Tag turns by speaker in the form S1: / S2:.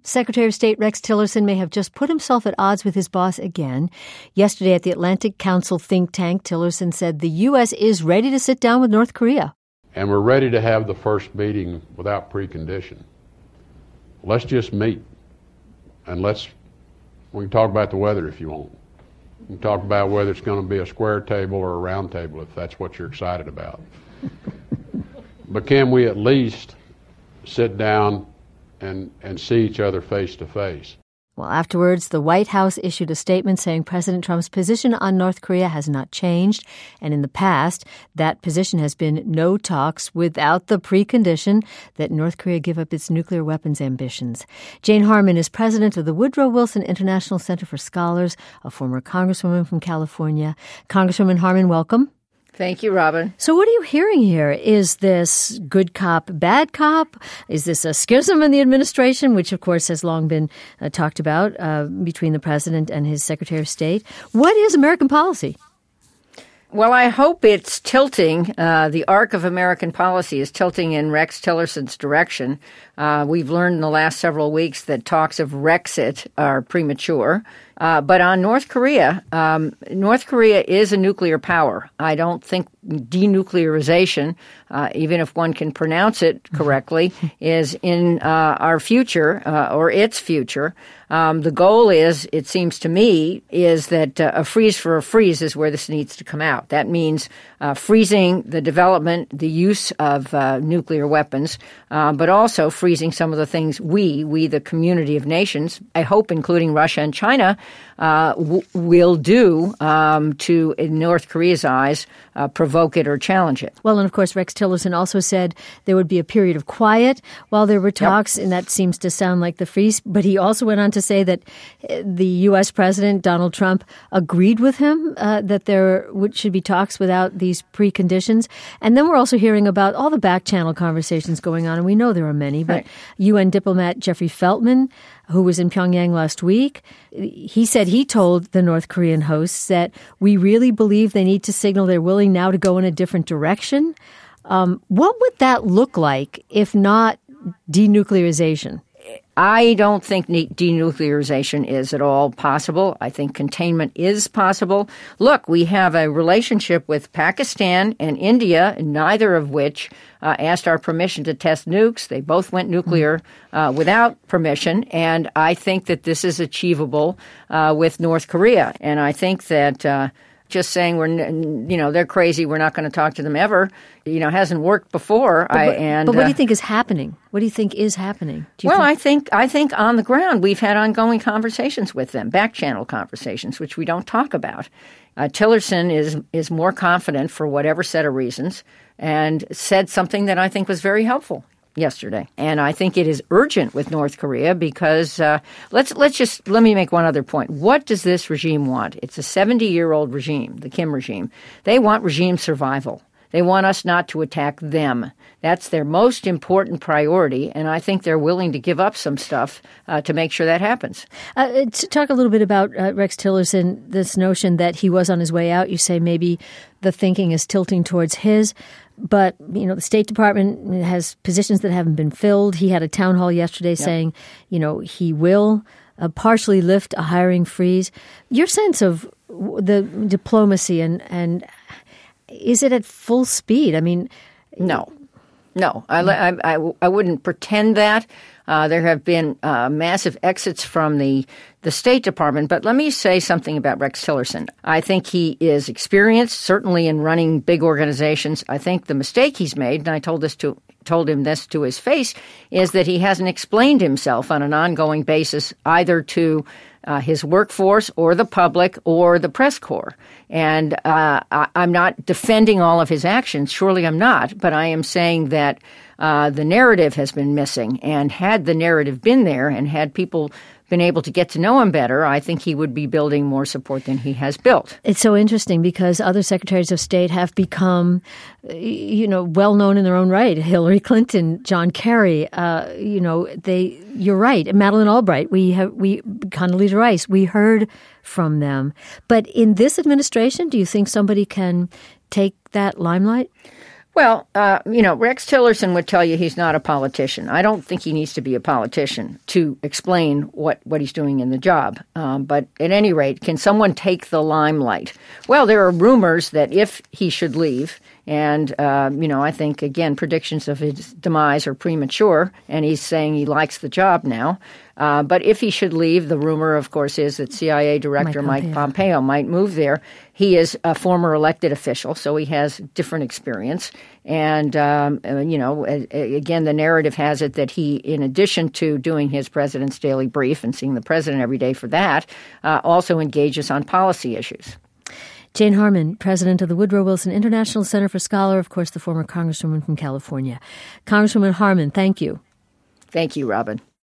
S1: Secretary of State Rex Tillerson may have just put himself at odds with his boss again. Yesterday at the Atlantic Council think tank, Tillerson said the U.S. is ready to sit down with North Korea.
S2: And we're ready to have the first meeting without precondition. Let's just meet. And we can talk about the weather if you want. We can talk about whether it's going to be a square table or a round table if that's what you're excited about. But can we at least sit down and see each other face to face?
S1: Well, afterwards, the White House issued a statement saying President Trump's position on North Korea has not changed. And in the past, that position has been no talks without the precondition that North Korea give up its nuclear weapons ambitions. Jane Harman is president of the Woodrow Wilson International Center for Scholars, a former congresswoman from California. Congresswoman Harman, welcome.
S3: Thank you, Robin.
S1: So what are you hearing here? Is this good cop, bad cop? Is this a schism in the administration, which, of course, has long been talked about between the president and his Secretary of State? What is American policy?
S3: Well, I hope it's tilting. The arc of American policy is tilting in Rex Tillerson's direction. We've learned in the last several weeks that talks of Rexit are premature. But on North Korea is a nuclear power. I don't think denuclearization, even if one can pronounce it correctly, is in our future or its future. The goal is, it seems to me, is that a freeze for a freeze is where this needs to come out. That means freezing the development, the use of nuclear weapons, but also freezing some of the things we, the community of nations, I hope including Russia and China, will do to, in North Korea's eyes, provoke it or challenge it.
S1: Well, and of course, Rex Tillerson also said there would be a period of quiet while there were talks, and that seems to sound like the freeze. But he also went on to say that the U.S. President, Donald Trump, agreed with him that there should be talks without these preconditions. And then we're also hearing about all the back-channel conversations going on, and we know there are many, but right. UN diplomat Jeffrey Feltman, who was in Pyongyang last week, he said he told the North Korean hosts that we really believe they need to signal they're willing now to go in a different direction. What would that look like if not denuclearization?
S3: I don't think denuclearization is at all possible. I think containment is possible. Look, we have a relationship with Pakistan and India, neither of which asked our permission to test nukes. They both went nuclear without permission, and I think that this is achievable with North Korea. And I think that just saying they're crazy, we're not going to talk to them ever, hasn't worked before.
S1: But what do you think is happening? What do you think is happening?
S3: I think on the ground we've had ongoing conversations with them, back-channel conversations, which we don't talk about. Tillerson is more confident for whatever set of reasons and said something that I think was very helpful yesterday. And I think it is urgent with North Korea because let me make one other point. What does this regime want? It's a 70-year-old regime, the Kim regime. They want regime survival. They want us not to attack them. That's their most important priority, and I think they're willing to give up some stuff to make sure that happens.
S1: To talk a little bit about Rex Tillerson, this notion that he was on his way out, you say maybe the thinking is tilting towards his. But, the State Department has positions that haven't been filled. He had a town hall yesterday saying, he will partially lift a hiring freeze. Your sense of the diplomacy and is it at full speed? I mean,
S3: no, I wouldn't pretend that. There have been massive exits from the State Department. But let me say something about Rex Tillerson. I think he is experienced, certainly in running big organizations. I think the mistake he's made, and I told him this to his face, is that he hasn't explained himself on an ongoing basis either to his workforce or the public or the press corps. And I'm not defending all of his actions. Surely I'm not. But I am saying that the narrative has been missing. And had the narrative been there and had people been able to get to know him better, I think he would be building more support than he has built.
S1: It's so interesting because other secretaries of state have become, well known in their own right. Hillary Clinton, John Kerry, you're right. Madeleine Albright, Condoleezza Rice, we heard from them. But in this administration, do you think somebody can take that limelight?
S3: Well, Rex Tillerson would tell you he's not a politician. I don't think he needs to be a politician to explain what he's doing in the job. But at any rate, can someone take the limelight? Well, there are rumors that if he should leave, and, I think, again, predictions of his demise are premature, and he's saying he likes the job now. But if he should leave, the rumor, of course, is that CIA Director Mike Pompeo might move there. He is a former elected official, so he has different experience. And, again, the narrative has it that he, in addition to doing his president's daily brief and seeing the president every day for that, also engages on policy issues.
S1: Jane Harman, president of the Woodrow Wilson International Center for Scholar, of course, the former congresswoman from California. Congresswoman Harman, thank you.
S3: Thank you, Robin.